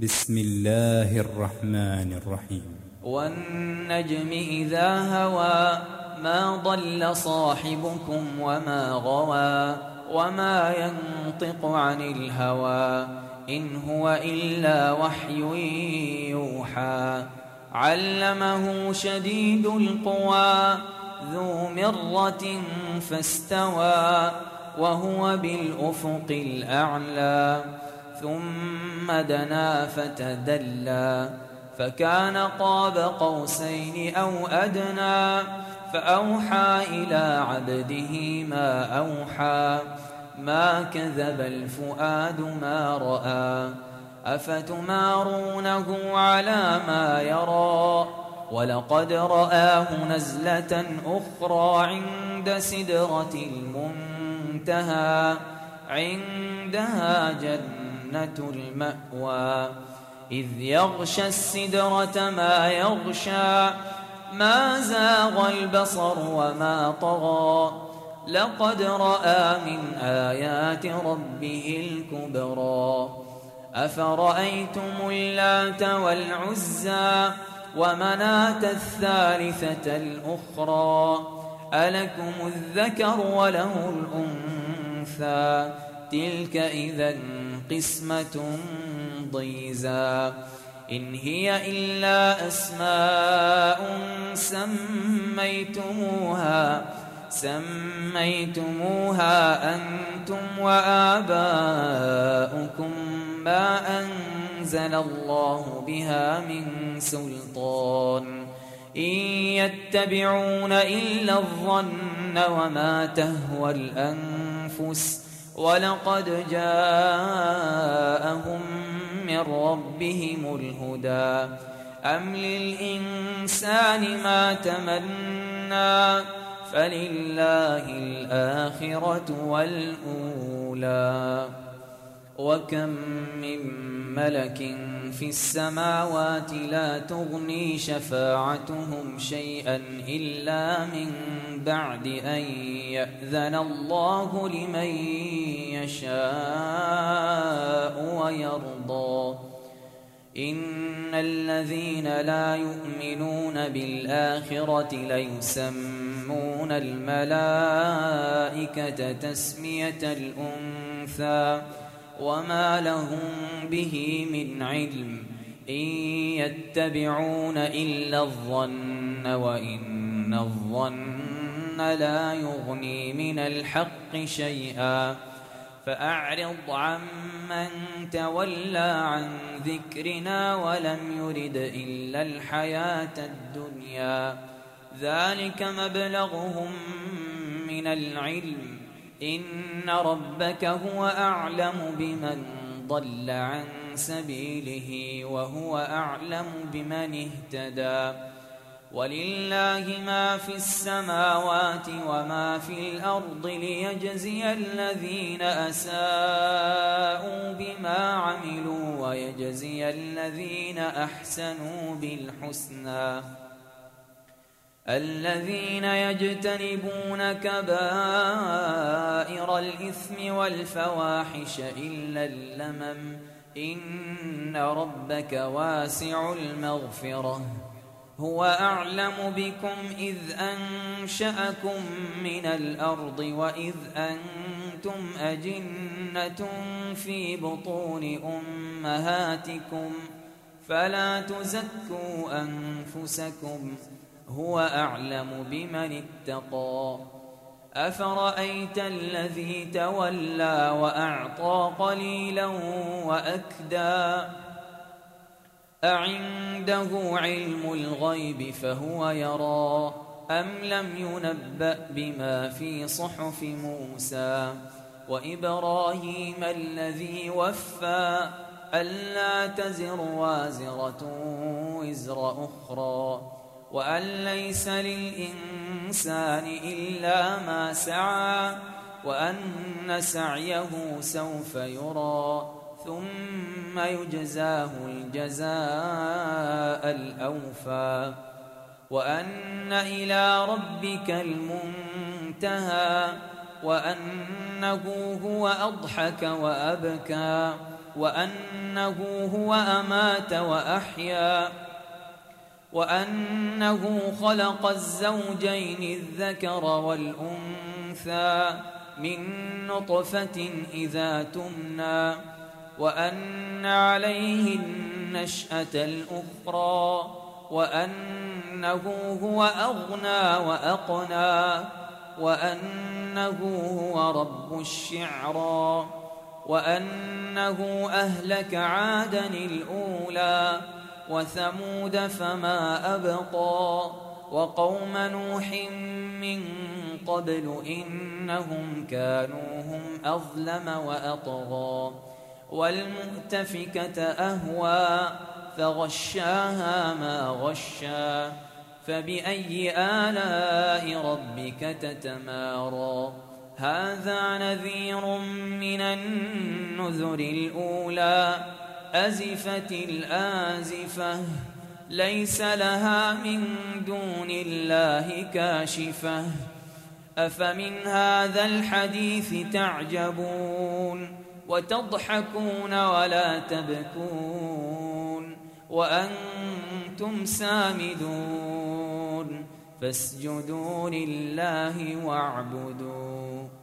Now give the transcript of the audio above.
بسم الله الرحمن الرحيم. والنجم إذا هوى ما ضل صاحبكم وما غوى وما ينطق عن الهوى إن هو إلا وحي يوحى علمه شديد القوى ذو مرة فاستوى وهو بالأفق الأعلى ثم دنا فتدلى فكان قاب قوسين أو أدنى فأوحى إلى عبده ما أوحى ما كذب الفؤاد ما رأى أفتمارونه على ما يرى ولقد رآه نزلة أخرى عند سدرة المنتهى عندها جنة المأوى إذ يغشى السدرة ما يغشى ما زاغ البصر وما طغى لقد رأى من آيات ربه الكبرى أفرأيتم اللات والعزى ومناة الثالثة الأخرى ألكم الذكر وله الأنثى تلك إذا قسمة ضيزى إن هي إلا أسماء سميتموها أنتم وآباؤكم ما أنزل الله بها من سلطان إن يتبعون إلا الظن وما تهوى الأنفس ولقد جاءهم من ربهم الهدى أم للإنسان ما تمنى فلله الآخرة والأولى وكم من ملك في السماوات لا تغني شفاعتهم شيئا إلا من بعد أن يأذن الله لمن يشاء ويرضى إن الذين لا يؤمنون بالآخرة ليسمون الملائكة تسمية الأنثى وما لهم به من علم إن يتبعون إلا الظن وإن الظن لا يغني من الحق شيئا فأعرض عمن تولى عن ذكرنا ولم يرد إلا الحياة الدنيا ذلك مبلغهم من العلم إن ربك هو أعلم بمن ضل عن سبيله وهو أعلم بمن اهتدى ولله ما في السماوات وما في الأرض ليجزي الذين أساءوا بما عملوا ويجزي الذين أحسنوا بالحسنى الذين يجتنبون كبائر الإثم والفواحش إلا اللمم إن ربك واسع المغفرة هو أعلم بكم إذ أنشأكم من الأرض وإذ أنتم أجنة في بطون أمهاتكم فلا تزكوا أنفسكم هو أعلم بمن اتقى أفرأيت الذي تولى وأعطى قليلا وأكدى أعنده علم الغيب فهو يرى أم لم ينبأ بما في صحف موسى وإبراهيم الذي وفى ألا تزر وازرة وزر أخرى وأن ليس للإنسان إلا ما سعى وأن سعيه سوف يرى ثم يجزاه الجزاء الأوفى وأن إلى ربك المنتهى وأنه هو أضحك وأبكى وأنه هو أمات وأحيا وأنه خلق الزوجين الذكر والأنثى من نطفة إذا تمنى وأن عليه النشأة الأخرى وأنه هو أغنى وأقنى وأنه هو رب الشعرى وأنه أهلك عادا الأولى وثمود فما أبقى وقوم نوح من قبل إنهم كانوا هم أظلم وأطغى والمؤتفكة أهوى فغشاها ما غشا فبأي آلاء ربك تتمارى هذا نذير من النذر الأولى أزفت الآزفة ليس لها من دون الله كاشفة أفمن هذا الحديث تعجبون وتضحكون ولا تبكون وأنتم سامدون فاسجدوا لله واعبدوا